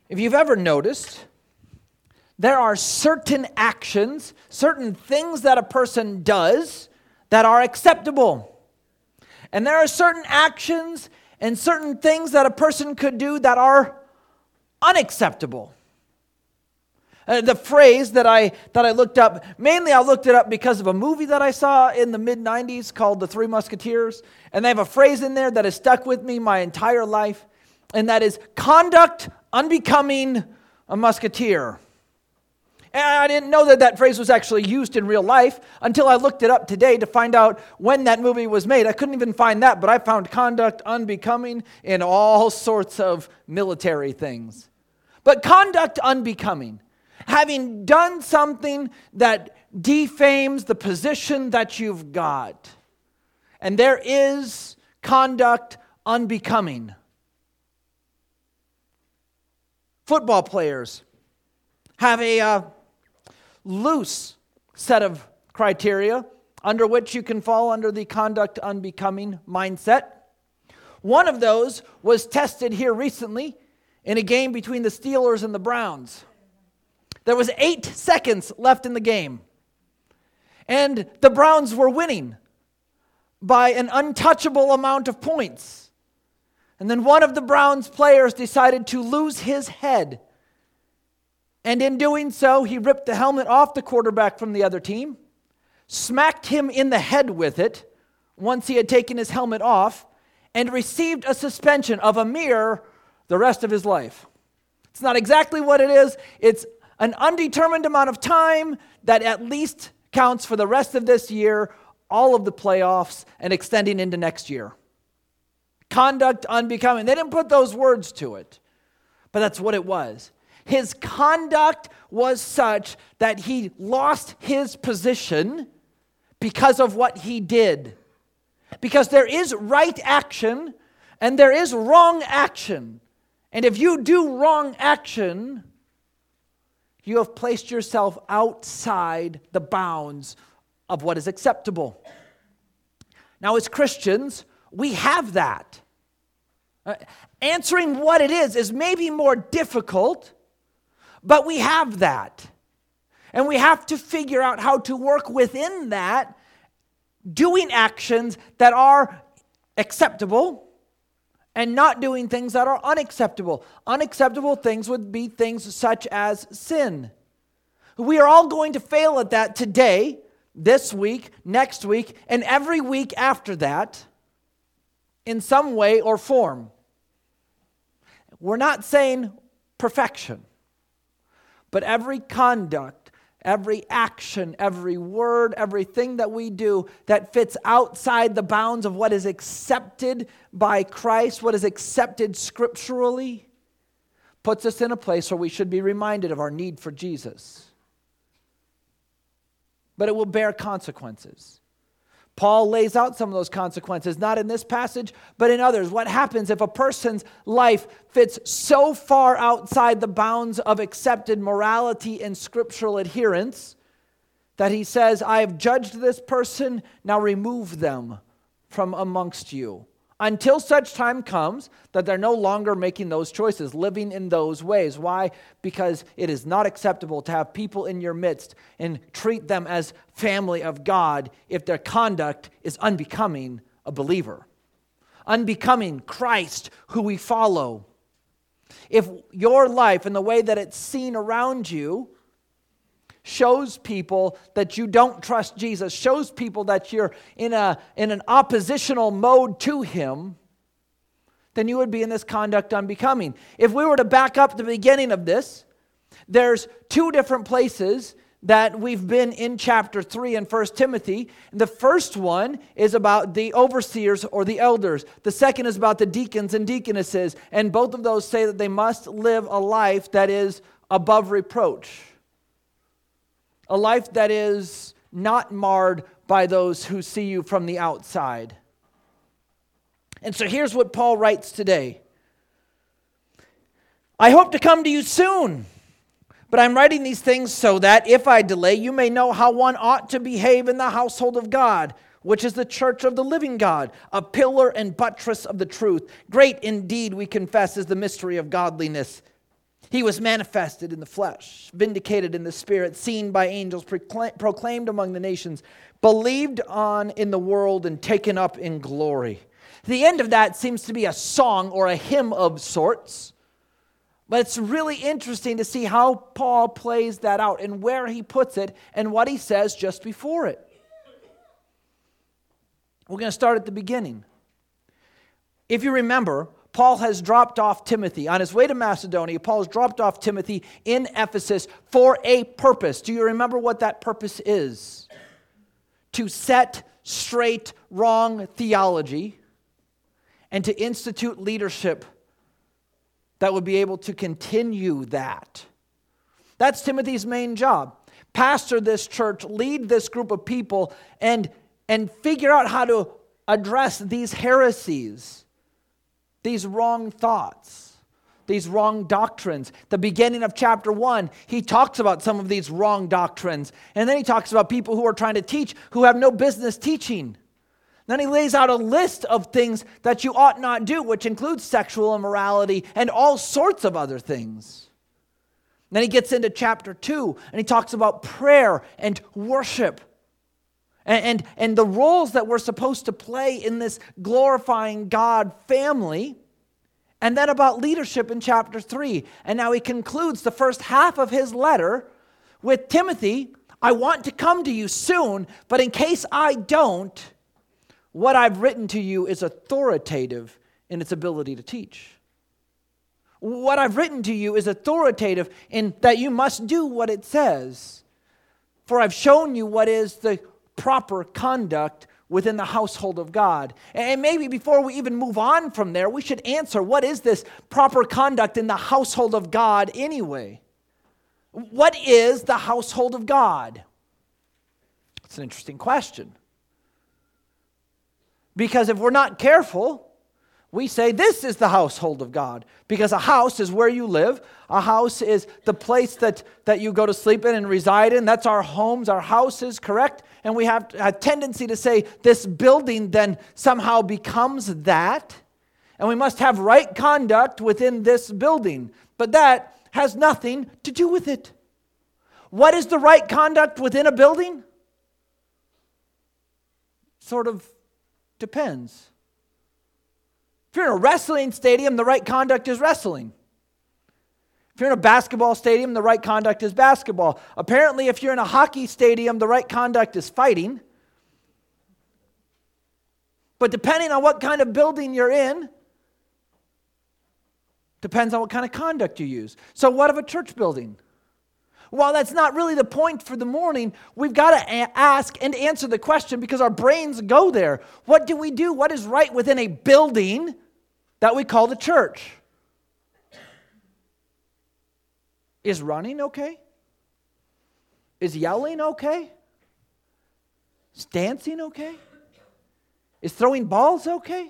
If you've ever noticed, there are certain actions, certain things that a person does that are acceptable. And there are certain actions and certain things that a person could do that are unacceptable. The phrase that I looked up, mainly I looked it up because of a movie that I saw in the mid-90s called The Three Musketeers. And they have a phrase in there that has stuck with me my entire life. And that is, conduct unbecoming a musketeer. And I didn't know that phrase was actually used in real life until I looked it up today to find out when that movie was made. I couldn't even find that, but I found conduct unbecoming in all sorts of military things. But conduct unbecoming, having done something that defames the position that you've got. And there is conduct unbecoming. Football players have a loose set of criteria under which you can fall under the conduct unbecoming mindset. One of those was tested here recently in a game between the Steelers and the Browns. There was 8 seconds left in the game, and the Browns were winning by an untouchable amount of points. And then one of the Browns players decided to lose his head. And in doing so, he ripped the helmet off the quarterback from the other team, smacked him in the head with it once he had taken his helmet off, and received a suspension of the rest of his life. It's not exactly what it is. It's an undetermined amount of time that at least counts for the rest of this year, all of the playoffs, and extending into next year. Conduct unbecoming. They didn't put those words to it, but that's what it was. His conduct was such that he lost his position because of what he did. Because there is right action and there is wrong action. And if you do wrong action, you have placed yourself outside the bounds of what is acceptable. Now, as Christians, we have that. Answering what it is maybe more difficult, but we have that. And we have to figure out how to work within that, doing actions that are acceptable and not doing things that are unacceptable. Unacceptable things would be things such as sin. We are all going to fail at that today, this week, next week, and every week after that, in some way or form. We're not saying perfection, but every conduct, every action, every word, everything that we do that fits outside the bounds of what is accepted by Christ, what is accepted scripturally, puts us in a place where we should be reminded of our need for Jesus. But it will bear consequences. Paul lays out some of those consequences, not in this passage, but in others. What happens if a person's life fits so far outside the bounds of accepted morality and scriptural adherence that he says, I have judged this person, now remove them from amongst you. Until such time comes that they're no longer making those choices, living in those ways. Why? Because it is not acceptable to have people in your midst and treat them as family of God if their conduct is unbecoming a believer, unbecoming Christ who we follow. If your life and the way that it's seen around you shows people that you don't trust Jesus, shows people that you're in an oppositional mode to Him, then you would be in this conduct unbecoming. If we were to back up the beginning of this, there's 2 different places that we've been in chapter 3 in 1 Timothy. The first one is about the overseers or the elders. The second is about the deacons and deaconesses. And both of those say that they must live a life that is above reproach. A life that is not marred by those who see you from the outside. And so here's what Paul writes today. I hope to come to you soon, but I'm writing these things so that if I delay, you may know how one ought to behave in the household of God, which is the church of the living God, a pillar and buttress of the truth. Great indeed, we confess, is the mystery of godliness. He was manifested in the flesh, vindicated in the spirit, seen by angels, proclaimed among the nations, believed on in the world, and taken up in glory. The end of that seems to be a song or a hymn of sorts. But it's really interesting to see how Paul plays that out and where he puts it and what he says just before it. We're going to start at the beginning. If you remember, Paul has dropped off Timothy. On his way to Macedonia, Paul has dropped off Timothy in Ephesus for a purpose. Do you remember what that purpose is? To set straight wrong theology and to institute leadership that would be able to continue that. That's Timothy's main job. Pastor this church, lead this group of people, and figure out how to address these heresies, these wrong thoughts, these wrong doctrines. The beginning of chapter 1, he talks about some of these wrong doctrines. And then he talks about people who are trying to teach who have no business teaching. Then he lays out a list of things that you ought not do, which includes sexual immorality and all sorts of other things. Then he gets into chapter 2, and he talks about prayer and worship and the roles that we're supposed to play in this glorifying God family. And then about leadership in chapter 3. And now he concludes the first half of his letter with Timothy, I want to come to you soon, but in case I don't, what I've written to you is authoritative in its ability to teach. What I've written to you is authoritative in that you must do what it says. For I've shown you what is the proper conduct within the household of God. And maybe before we even move on from there, we should answer, what is this proper conduct in the household of God anyway? What is the household of God? It's an interesting question. Because if we're not careful, we say this is the household of God. Because a house is where you live. A house is the place that you go to sleep in and reside in. That's our homes, our houses, correct? And we have a tendency to say this building then somehow becomes that. And we must have right conduct within this building. But that has nothing to do with it. What is the right conduct within a building? Sort of depends. If you're in a wrestling stadium, the right conduct is wrestling. If you're in a basketball stadium, the right conduct is basketball. Apparently, if you're in a hockey stadium, the right conduct is fighting. But depending on what kind of building you're in, depends on what kind of conduct you use. So what of a church building? While that's not really the point for the morning, we've got to ask and answer the question because our brains go there. What do we do? What is right within a building that we call the church? Is running okay? Is yelling okay? Is dancing okay? Is throwing balls okay?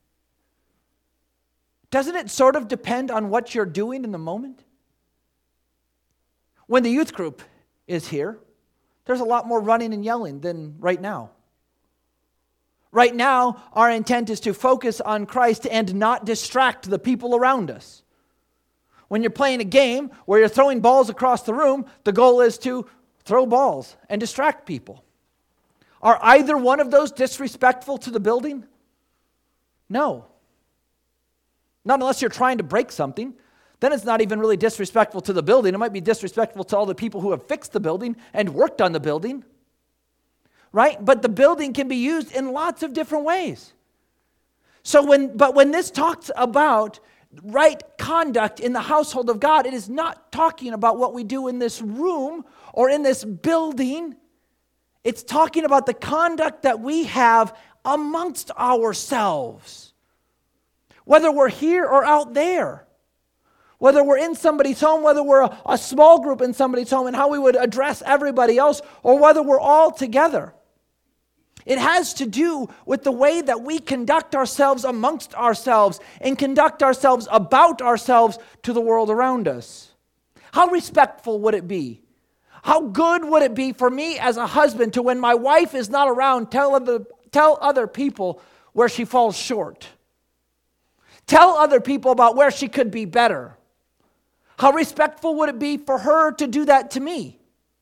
Doesn't it sort of depend on what you're doing in the moment? When the youth group is here, there's a lot more running and yelling than right now. Right now, our intent is to focus on Christ and not distract the people around us. When you're playing a game where you're throwing balls across the room, the goal is to throw balls and distract people. Are either one of those disrespectful to the building? No. Not unless you're trying to break something. Then it's not even really disrespectful to the building. It might be disrespectful to all the people who have fixed the building and worked on the building. Right? But the building can be used in lots of different ways. So when this talks about right conduct in the household of God, it is not talking about what we do in this room or in this building. It's talking about the conduct that we have amongst ourselves. Whether we're here or out there. Whether we're in somebody's home, whether we're a small group in somebody's home, and how we would address everybody else, or whether we're all together. It has to do with the way that we conduct ourselves amongst ourselves and conduct ourselves about ourselves to the world around us. How respectful would it be? How good would it be for me as a husband to, when my wife is not around, tell other people where she falls short? Tell other people about where she could be better. How respectful would it be for her to do that to me?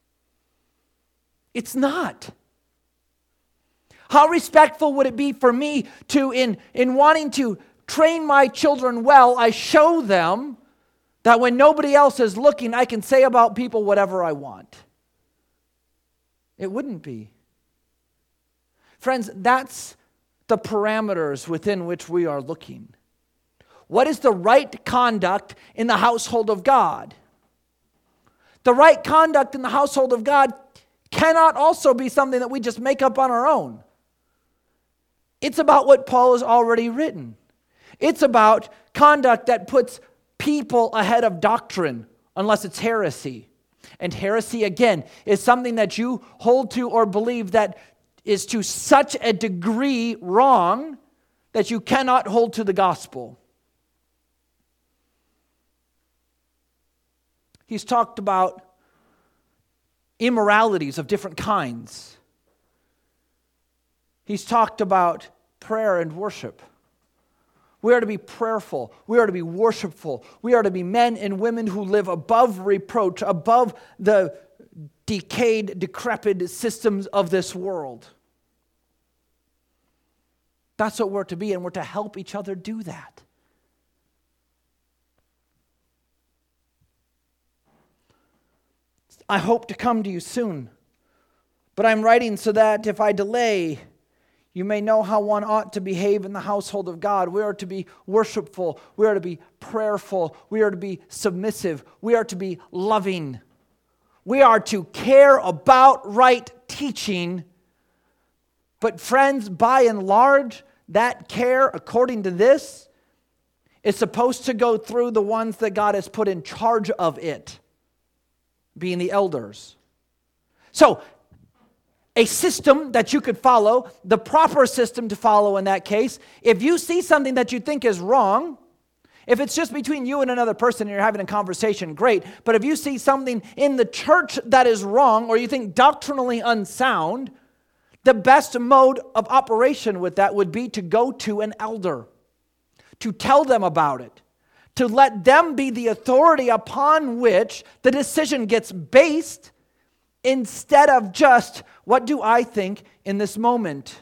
It's not. How respectful would it be for me to, in wanting to train my children well, I show them that when nobody else is looking, I can say about people whatever I want? It wouldn't be. Friends, that's the parameters within which we are looking. What is the right conduct in the household of God? The right conduct in the household of God cannot also be something that we just make up on our own. It's about what Paul has already written. It's about conduct that puts people ahead of doctrine, unless it's heresy. And heresy, again, is something that you hold to or believe that is to such a degree wrong that you cannot hold to the gospel. He's talked about immoralities of different kinds. He's talked about prayer and worship. We are to be prayerful. We are to be worshipful. We are to be men and women who live above reproach, above the decayed, decrepit systems of this world. That's what we're to be, and we're to help each other do that. I hope to come to you soon, but I'm writing so that if I delay, you may know how one ought to behave in the household of God. We are to be worshipful. We are to be prayerful. We are to be submissive. We are to be loving. We are to care about right teaching. But friends, by and large, that care, according to this, is supposed to go through the ones that God has put in charge of it, being the elders. So, a system that you could follow, the proper system to follow in that case, if you see something that you think is wrong, if it's just between you and another person and you're having a conversation, great. But if you see something in the church that is wrong or you think doctrinally unsound, the best mode of operation with that would be to go to an elder, to tell them about it, to let them be the authority upon which the decision gets based, instead of just, what do I think in this moment?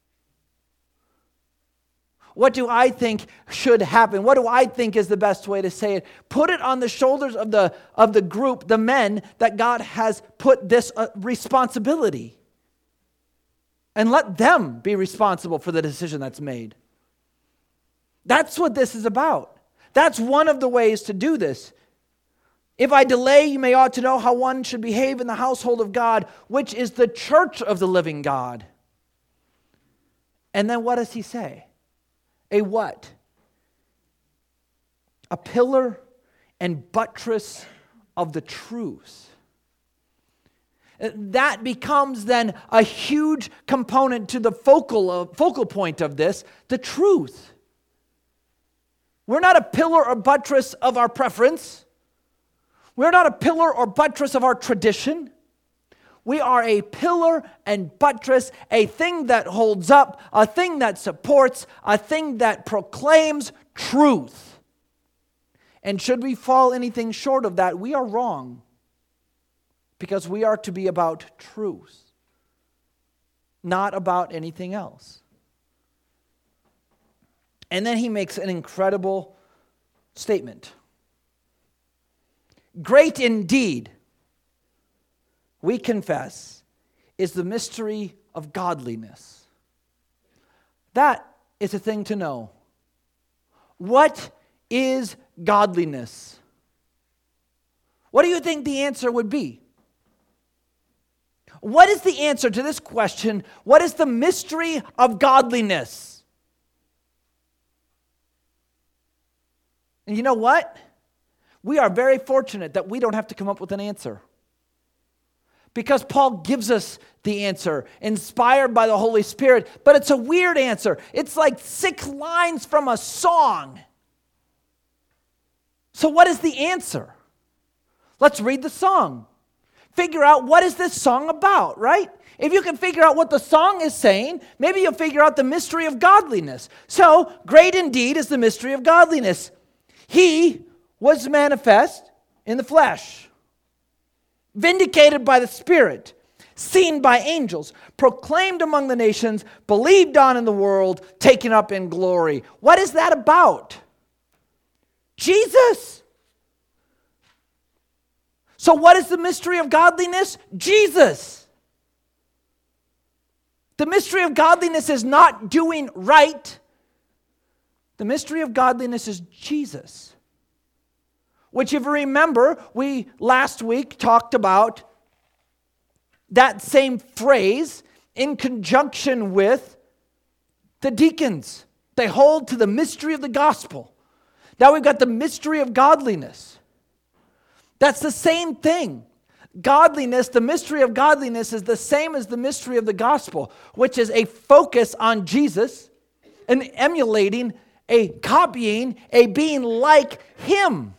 What do I think should happen? What do I think is the best way to say it? Put it on the shoulders of the group, the men, that God has put this responsibility. And let them be responsible for the decision that's made. That's what this is about. That's one of the ways to do this. If I delay, you may ought to know how one should behave in the household of God, which is the church of the living God. And then what does he say? A what? A pillar and buttress of the truth. That becomes then a huge component to the focal point of this, the truth. We're not a pillar or buttress of our preference. We're not a pillar or buttress of our tradition. We are a pillar and buttress, a thing that holds up, a thing that supports, a thing that proclaims truth. And should we fall anything short of that, we are wrong. Because we are to be about truth, not about anything else. And then he makes an incredible statement. Great indeed, we confess, is the mystery of godliness. That is a thing to know. What is godliness? What do you think the answer would be? What is the answer to this question? What is the mystery of godliness? And you know what? We are very fortunate that we don't have to come up with an answer. Because Paul gives us the answer, inspired by the Holy Spirit, but it's a weird answer. It's like 6 lines from a song. So what is the answer? Let's read the song. Figure out what is this song about, right? If you can figure out what the song is saying, maybe you'll figure out the mystery of godliness. So, great indeed is the mystery of godliness. He was manifest in the flesh, vindicated by the Spirit, seen by angels, proclaimed among the nations, believed on in the world, taken up in glory. What is that about? Jesus. So what is the mystery of godliness? Jesus. The mystery of godliness is not doing right. The mystery of godliness is Jesus. Which, if you remember, we last week talked about that same phrase in conjunction with the deacons. They hold to the mystery of the gospel. Now we've got the mystery of godliness. That's the same thing. Godliness, the mystery of godliness is the same as the mystery of the gospel, which is a focus on Jesus, an emulating, a copying, a being like Him.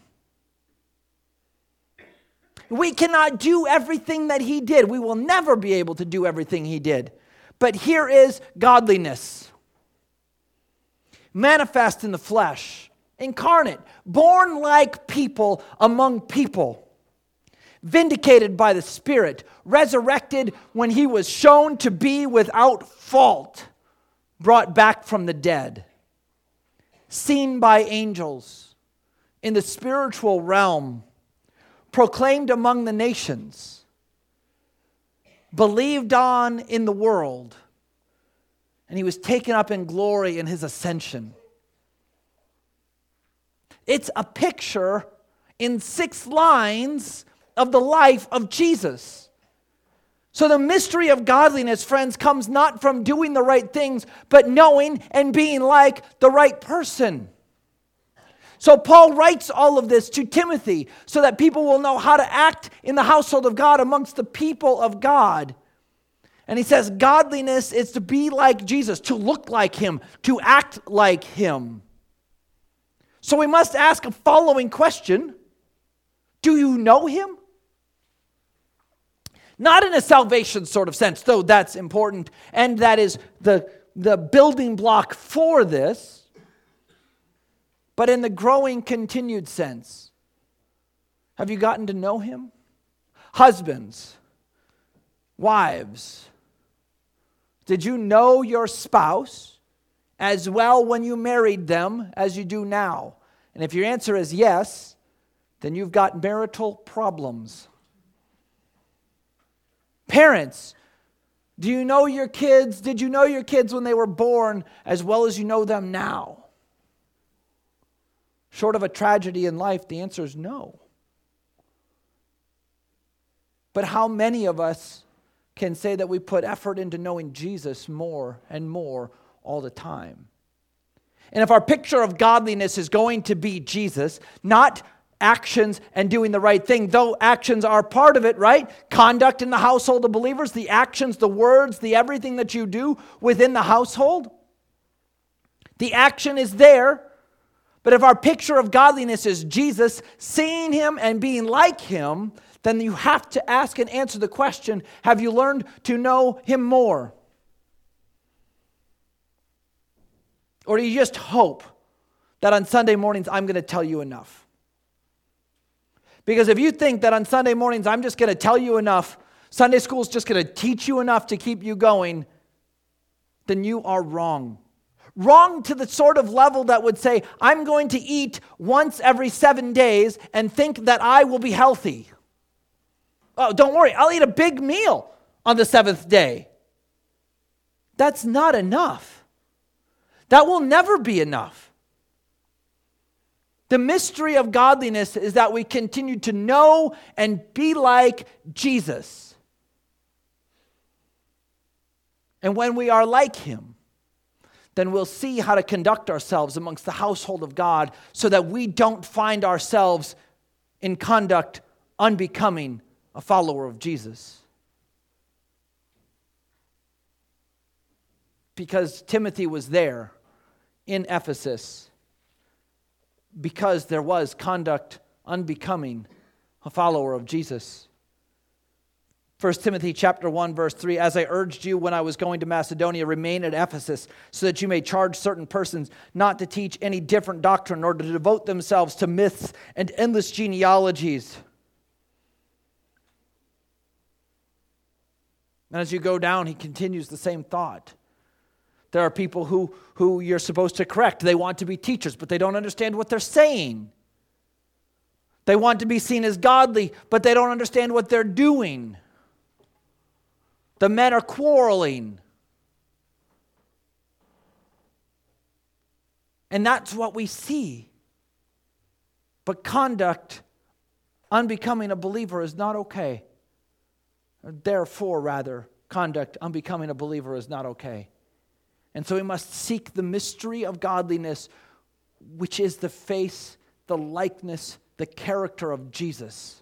We cannot do everything that He did. We will never be able to do everything He did. But here is godliness. Manifest in the flesh, incarnate, born like people among people, vindicated by the Spirit, resurrected when He was shown to be without fault, brought back from the dead, seen by angels in the spiritual realm, proclaimed among the nations, believed on in the world, and He was taken up in glory in His ascension. It's a picture in 6 lines of the life of Jesus. So the mystery of godliness, friends, comes not from doing the right things, but knowing and being like the right person. So Paul writes all of this to Timothy so that people will know how to act in the household of God amongst the people of God. And he says godliness is to be like Jesus, to look like Him, to act like Him. So we must ask a following question. Do you know Him? Not in a salvation sort of sense, though that's important, and that is the building block for this, but in the growing, continued sense. Have you gotten to know Him? Husbands, wives, did you know your spouse as well when you married them as you do now? And if your answer is yes, then you've got marital problems. Parents, do you know your kids? Did you know your kids when they were born as well as you know them now? Short of a tragedy in life, the answer is no. But how many of us can say that we put effort into knowing Jesus more and more all the time? And if our picture of godliness is going to be Jesus, not actions and doing the right thing, though actions are part of it, right? Conduct in the household of believers, the actions, the words, the everything that you do within the household. The action is there. But if our picture of godliness is Jesus, seeing Him and being like Him, then you have to ask and answer the question, have you learned to know Him more? Or do you just hope that on Sunday mornings I'm going to tell you enough? Because if you think that on Sunday mornings I'm just going to tell you enough, Sunday school's just going to teach you enough to keep you going, then you are wrong. Wrong to the sort of level that would say, I'm going to eat once every 7 days and think that I will be healthy. Oh, don't worry, I'll eat a big meal on the 7th day. That's not enough. That will never be enough. The mystery of godliness is that we continue to know and be like Jesus. And when we are like Him, then we'll see how to conduct ourselves amongst the household of God so that we don't find ourselves in conduct unbecoming a follower of Jesus. Because Timothy was there in Ephesus, because there was conduct unbecoming a follower of Jesus. 1 Timothy chapter 1, verse 3, as I urged you when I was going to Macedonia, remain at Ephesus, so that you may charge certain persons not to teach any different doctrine, or to devote themselves to myths and endless genealogies. And as you go down, he continues the same thought. There are people who you're supposed to correct. They want to be teachers, but they don't understand what they're saying. They want to be seen as godly, but they don't understand what they're doing. The men are quarreling. And that's what we see. But conduct unbecoming a believer is not okay. Therefore, rather, conduct unbecoming a believer is not okay. And so we must seek the mystery of godliness, which is the face, the likeness, the character of Jesus,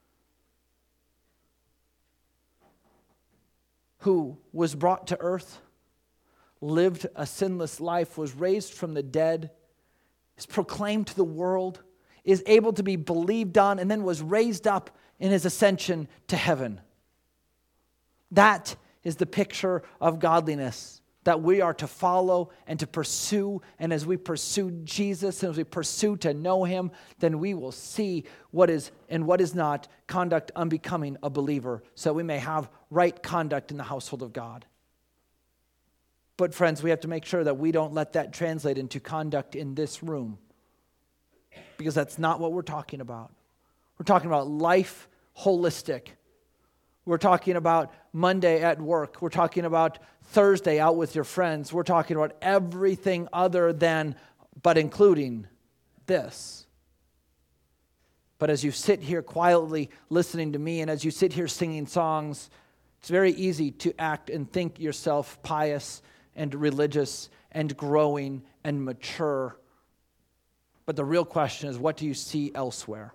who was brought to earth, lived a sinless life, was raised from the dead, is proclaimed to the world, is able to be believed on, and then was raised up in his ascension to heaven. That is the picture of godliness that we are to follow and to pursue. And as we pursue Jesus, and as we pursue to know him, then we will see what is and what is not conduct unbecoming a believer, so we may have right conduct in the household of God. But friends, we have to make sure that we don't let that translate into conduct in this room, because that's not what we're talking about. We're talking about life holistic. We're talking about Monday at work. We're talking about Thursday out with your friends. We're talking about everything other than, but including this. But as you sit here quietly listening to me, and as you sit here singing songs, it's very easy to act and think yourself pious and religious and growing and mature. But the real question is, what do you see elsewhere?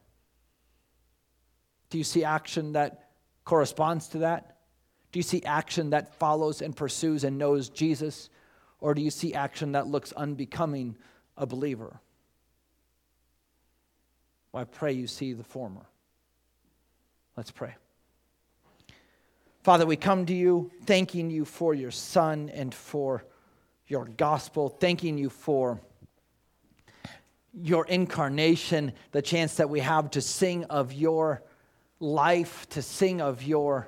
Do you see action that corresponds to that? Do you see action that follows and pursues and knows Jesus? Or do you see action that looks unbecoming a believer? Well, I pray you see the former. Let's pray. Father, we come to you thanking you for your Son and for your gospel, thanking you for your incarnation, the chance that we have to sing of your life, to sing of your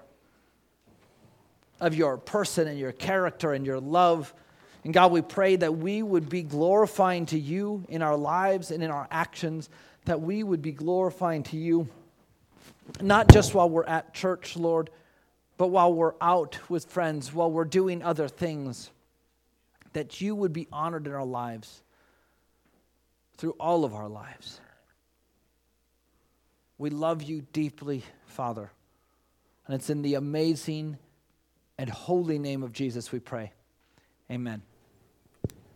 person and your character and your love. And God, we pray that we would be glorifying to you in our lives and in our actions, that we would be glorifying to you, not just while we're at church, Lord, but while we're out with friends, while we're doing other things, that you would be honored in our lives, through all of our lives. We love you deeply, Father. And it's in the amazing and holy name of Jesus we pray. Amen.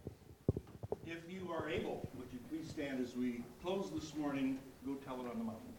If you are able, would you please stand as we close this morning, Go Tell It on the Mountain.